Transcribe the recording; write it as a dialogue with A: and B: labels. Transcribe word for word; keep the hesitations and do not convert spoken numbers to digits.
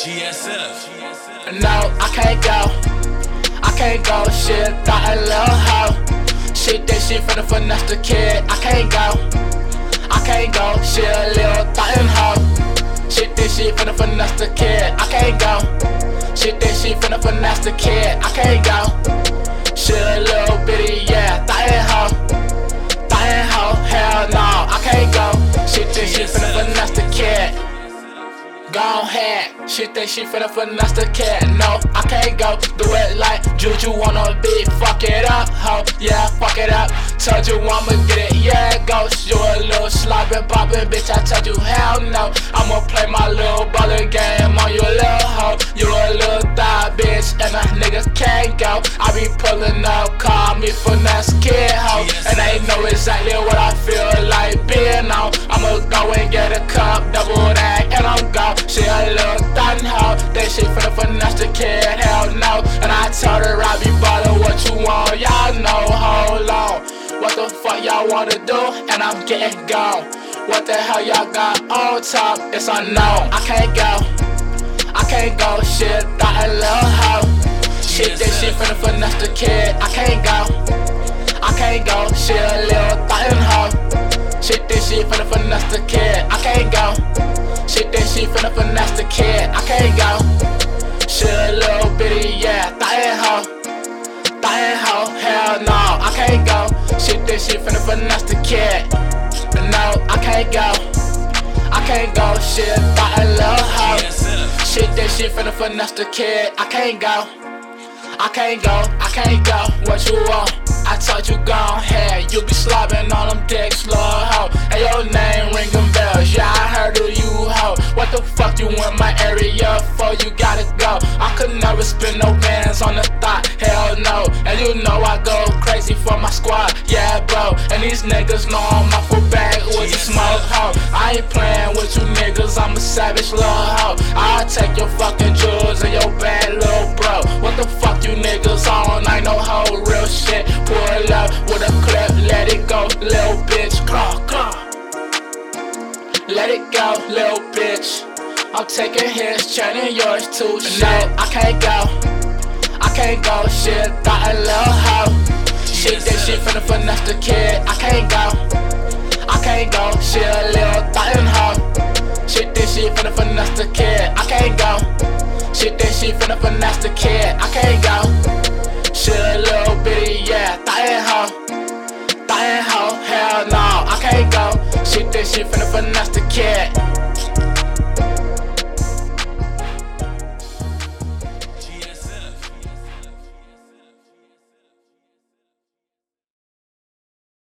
A: G S F.
B: No, I can't go. I can't go. Shit, thought a little hoe. Shit, that shit finna finesse the kid. I can't go. I can't go. Shit, a little thottin' hoe. Shit, that shit finna finesse the kid. I can't go. Shit, that shit finna finesse the kid. I can't go. Shit, a little bitty, yeah, thottin' hoe. Thottin' hoe. Hell no, I can't go. Shit, that shit finna finesse the kid. Go ahead, shit that shit finna finesse the kid. No, I can't go, do it like Juju wanna be. Fuck it up, ho, yeah, fuck it up. Told you I'ma get it, yeah, ghost. You a little sloppy poppin', bitch, I told you hell no. I'ma play my little baller game on you little hoe. You a little thigh bitch, and a nigga can't go. I be pullin' up, call me finesse kid, ho. And they know exactly what I feel like being on. I'ma go and get a cup, double that, and I'm gone. She a little thottin' hoe, that shit finna finesse the kid, hell no. And I told her I be ballin' what you want, y'all know, hold on. What the fuck y'all wanna do? And I'm getting gone. What the hell y'all got on top? It's unknown. I can't go, I can't go, shit, thought a little hoe. Shit, that shit finna finesse the kid, I can't go. I can't go, shit, a little thottin' hoe. Shit, that shit finna finesse the kid, I can't go. Shit, that shit finna finesse the kid, I can't go. Shit, a little bitty, yeah, thottin' hoe. Thottin' hoe, hell no, I can't go. Shit, that shit finna finesse the kid. No, I can't go. I can't go, shit, thought a little hoe. Shit, that shit finna finesse the kid, I can't go. I can't go, I can't go, what you want? I told you go ahead, you be slobbing on them dicks, little hoe. And your name ringing bells, yeah, I heard of you, hoe. What the fuck you in my area for? You gotta go. I could never spin no bands on the thought, hell no. And you know I go crazy for my squad, yeah, bro. And these niggas know I'm off a bag with the smoke, hoe. I ain't playing with you niggas, I'm a savage, little hoe. I'll take your fucking jewels and your bad little bro. What the fuck you niggas on? I know hoe, real shit. Pull up with a clip, let it go, little bitch. Claw, claw. Let it go, little bitch. I'm taking his, turning yours too. No, I can't go. I can't go, shit, thought a little hoe. Shit, that shit finna finesse the kid, I can't go. I can't go, shit, a little thottin' hoe. Shit, that shit finna finesse the kid, I can't go. Shit, that shit finna finesse the kid, I can't go. Shit, a little bitty, yeah, thottin' hoe. Thottin' hoe, hell no, I can't go. Shit, that shit finna finesse the kid.